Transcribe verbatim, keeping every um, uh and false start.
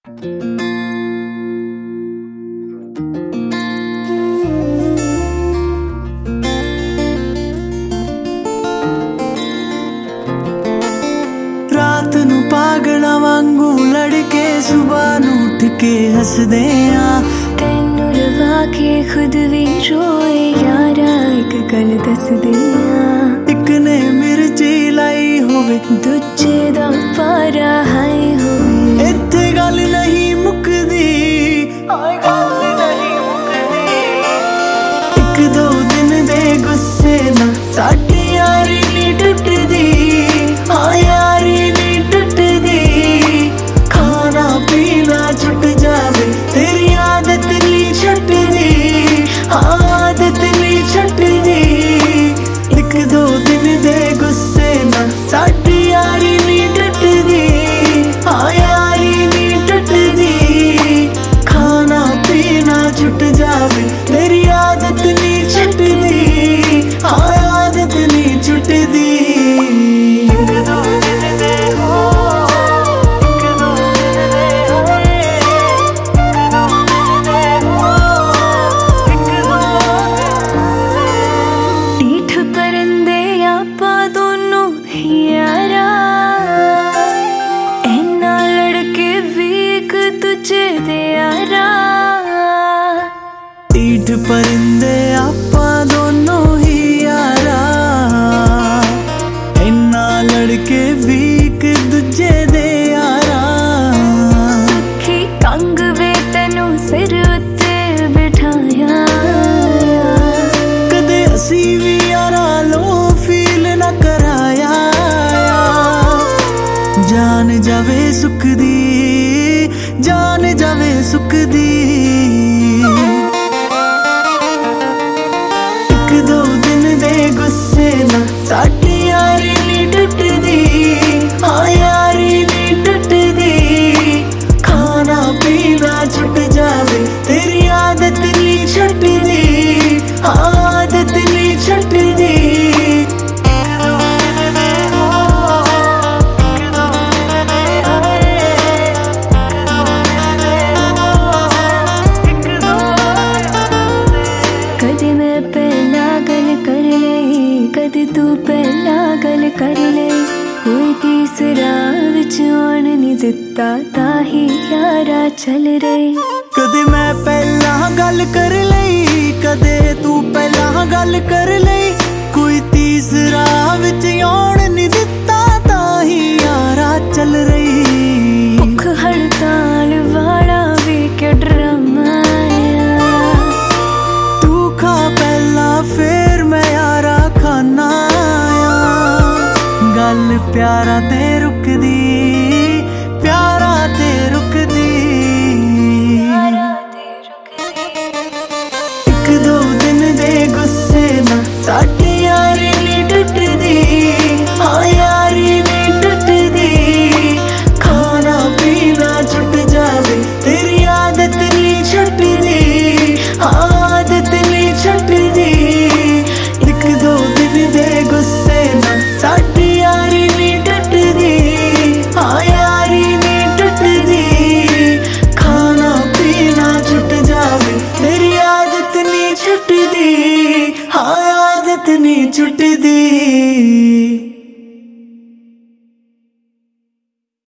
रात नू पागला वांगू लड़के सुबह नू उठ के हसदे आ तेनू रवा के खुद भी रोए यारा एक गल दस दे एक ने मिर्ची लाई होवे दूजे दा पारा हाय होवे इत्थे गल नहीं मुकदी आए गल नहीं मुकदी एक दो दिन दे गुस्से ना साडी यारी नी टुटदी हाँ यारी नी टुटदी खाना पीना छुट जावे तेरी आदत नी छुटदी हाँ आदत नी छुटदी एक दो दिन दे गुस्से ना साडी यारी नी टुटदी हाँ यारी नी टुटदी खाना पीना छुट जावे तेरी आदत नी छुटदी हाँ आदत नी छुटदी एक दो दिन दे हो एक दो दिन दे हो एक दो दिन दे हो एक दो ਢੀਠ ਪਰੰਦੇ ਆਪਾਂ ਦੋਨੋਂ ਹੀ ਯਾਰਾ ਇਹਨਾਂ ਲੜਕੇ ਵੀ ਇੱਕ ਦੂਜੇ ਦੇ ਯਾਰਾ ਢੀਠ ਪਰਿੰਦੇ ਆਪਾਂ ਦੋਨੋਂ ਹੀ ਯਾਰਾ ਇੰਨਾ ਲੜਕੇ ਵੀ ਇੱਕ ਦੂਜੇ ਦੇ ਯਾਰਾ ਸੁੱਖੀ ਕੰਗ ਵੇ ਤੈਨੂੰ ਸਿਰ ਉੱਤੇ ਬਿਠਾਇਆ ਕਦੇ ਅਸੀਂ ਵੀ ਯਾਰਾ ਲੋ ਫੀਲ ਨਾ ਕਰਾਇਆ ਜਾਨ ਜਾਵੇ ਸੁੱਖ ਦੀ ਜਾਨ ਜਾਵੇ ਸੁੱਖ ਦੀ ਇੱਕ ਦੋ ਦਿਨ ਦੇ ਗੁੱਸੇ ਨਾ ਸਾਡੀ ਯਾਰੀ ਨੀ ਟੁੱਟਦੀ ਹਾਂ ਯਾਰੀ ਨੀ ਟੁੱਟਦੀ ਖਾਣਾ ਪੀਣਾ ਛੁੱਟ ਜਾਵੇ ਤੇਰੀ ਆਦਤ ਨੀ ਛੁੱਟਦੀ ਹਾਂ ਆਦਤ ਨੀ ਛੁੱਟਦੀ ਇੱਕ ਦੋ ਦਿਨ ਦੇ ਹੋ ਇੱਕ ਦੋ ਦਿਨ ਦੇ ਆਏ ਇੱਕ ਦੋ ਦਿਨ ਦੇ ਹੋ ਇੱਕ ਦੋ ਦਿਨ ਦੇ ਕਦੇ ਮੈਂ ਪਹਿਲਾਂ ਗੱਲ ਕਰ ਲਈ ਕਦੇ ਤੂੰ ਪਹਿਲਾਂ ਗੱਲ ਕਰ ਲਈ ਕੋਈ ਤੀਸਰਾ ਵਿੱਚ ਆਉਣ ਨਹੀਂ ਦਿੱਤਾ ਤਾਂ ਹੀ ਯਾਰਾ ਚੱਲ ਰਹੀ ਕਦੇ ਮੈਂ ਪਹਿਲਾਂ ਗੱਲ ਕਰ ਲਈ ਕਦੇ ਤੂੰ ਪਹਿਲਾਂ ਗੱਲ ਕਰ ਲਈ ਕੋਈ ਤੀਸਰਾ ਵਿੱਚ ਆਉਣ ਨਹੀਂ ਦਿੱਤਾ ਤਾਂ ਹੀ ਯਾਰਾ ਚੱਲ ਰਹੀ ਭੁੱਖ ਹੜਤਾਲ ਵਾਲਾ ਵੀ ਕਿ ਡਰਾਮਾ ਤੂੰ ਖਾ ਪਹਿਲਾਂ ਫੇਰ ਮੈਂ ਯਾਰਾ ਖਾਨਾ ਆ ਗੱਲ ਪਿਆਰਾ ਤੇਰਾ